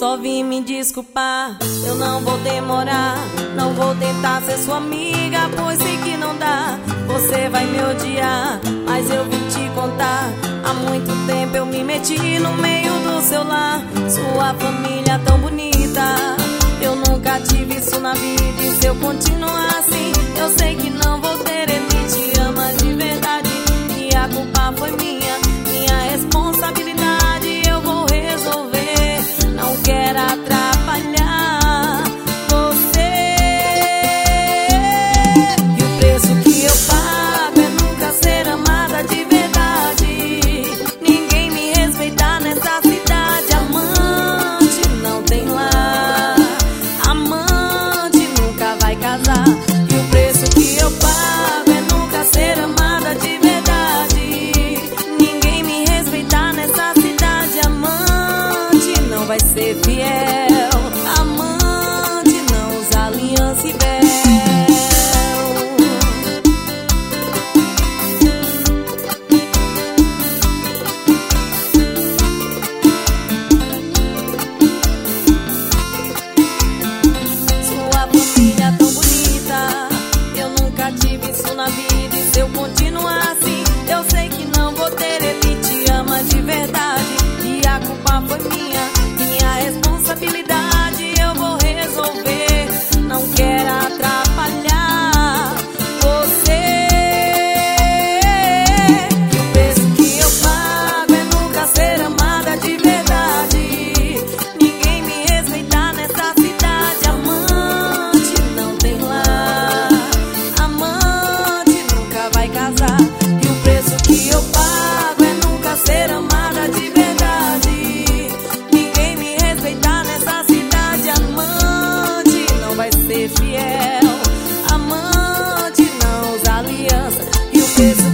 Só vim me desculpar, eu não vou demorar. Não vou tentar ser sua amiga, pois sei que não dá. Você vai me odiar, mas eu vim te contar. Há muito tempo eu me meti no meio do seu lar. Sua família tão bonita, eu nunca tive isso na vida. E se eu continuar assim, eu sei que não vou ter. Ele te ama de verdade e a culpa foi minha responsabilidade. Eu vou resolver, não quero atrapalhar você. E o preço que eu pago é nunca ser amada de verdade. Ninguém me respeitar nessa cidade. Amante não tem lar, amante nunca vai casar. E o preço que eu pago é nunca ser amada de verdade. Ninguém me respeitar nessa cidade. Amante não vai ser fiel, amante não usa aliança e véu. Sua família tão bonita, eu nunca tive isso na vida. E se eu continuar assim, eu sei que não vou ter. Ele te ama de verdade e a culpa foi minha responsabilidade. Eu vou resolver, não quero atrapalhar você. E o preço que eu pago é nunca ser amada de verdade. Ninguém me respeitar nessa cidade. Amante não tem lar, amante nunca vai casar. E o preço que eu pago é nunca ser amada de verdade. Ninguém me respeitar nessa cidade. Amante não vai ser fiel, amante não usa aliança. E o preço